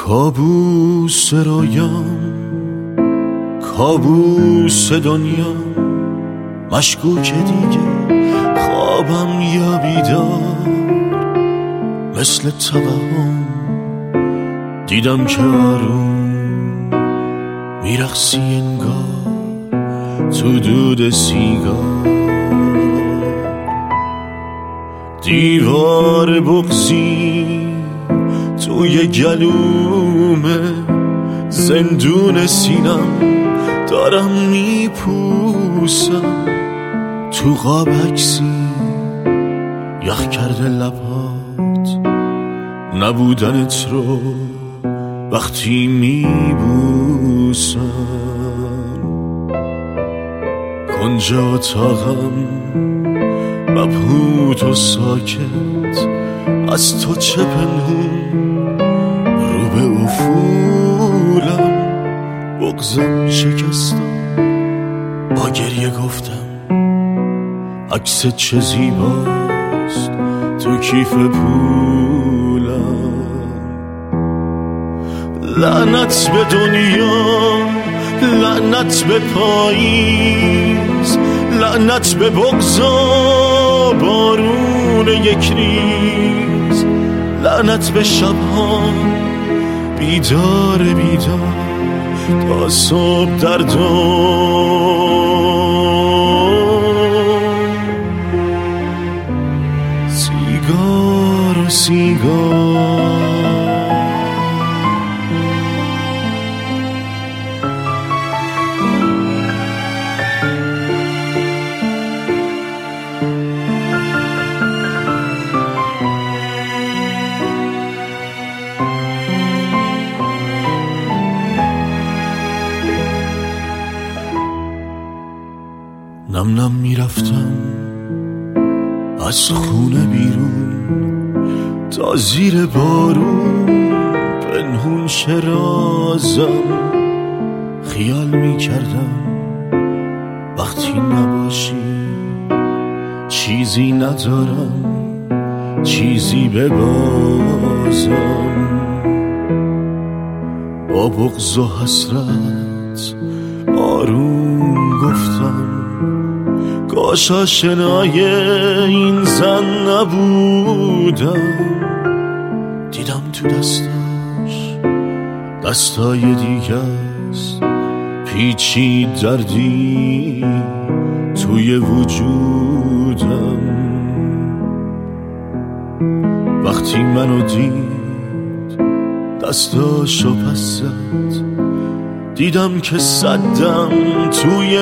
کابوس رویام، کابوس دنیا، مشکوک دیگه خوابم یا بیدار، مثل توهم دیدم که آروم میرقصی انگار تو دود سیگار. دیوار بغضی توی گلومه، زندون سینم دارم میپوسم، تو قاب عکسی یخ کرده لبات، نبودنت رو وقتی میبوسم. کنج اتاقم مبهوت و ساکت، از تو چه پنهون رو به افولم، بغضم شکستم با گریه گفتم عکس چه زیباست تو کیف پولم. لعنت به دنیا، لعنت به پاییز، لعنت به بغضا بارون یک ریز، لعنت به شبها بیدار بیدار تا صبح در سیگار و سیگار. نم نم میرفتم از خونه بیرون، تا زیر بارون پنهون شرازم، خیال میکردم وقتی نباشی چیزی ندارم، چیزی ببازم. با بغض و حسرت آروم گفتم کاش آشنای این زن نبودم. دیدم تو دستاش دستای دیگه است، پیچید دردی توی وجودم. وقتی منو دید دستاشو پس زد، دیدم که صدم توی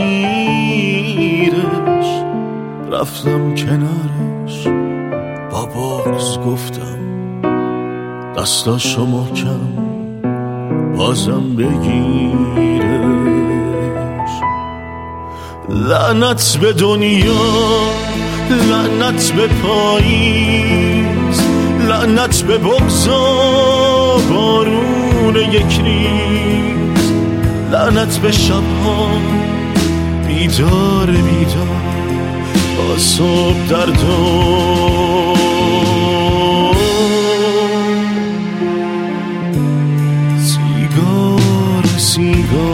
مسیرش، رفتم کنارش با بغض گفتم دستاشو محکم بازم بگیرش. لعنت به دنیا، لعنت به پاییز، لعنت به بغضا بارون یک ریز، لعنت به شبها بیدار بیدار تا صبح در سیگار سیگار.